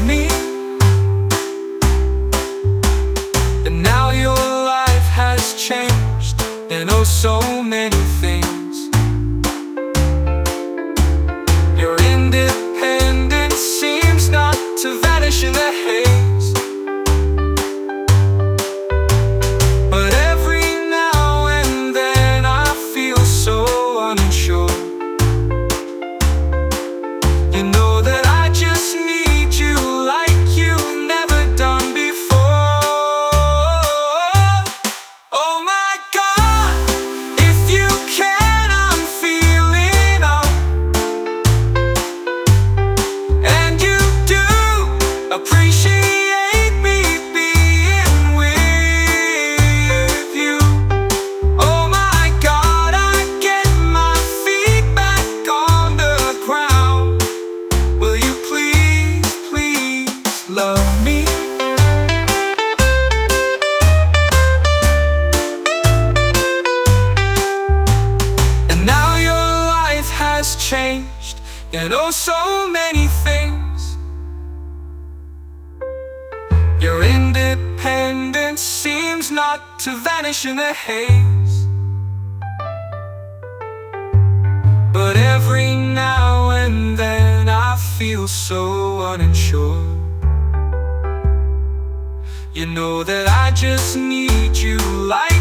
me. And now your life has changed in oh so many things. Your independence seems not to vanish in the haze. But every now and then I feel so unsure. You know that I just need you like you've never done before. Oh my God, if you can, I'm feeling up. And you do appreciate me being with you. Oh my God, I get my feet back on the ground. Will you please, please love me? And now your life has changed in oh so many things. Your independence seems not to vanish in the haze. But every now and then I feel so unsure. You know that I just need you like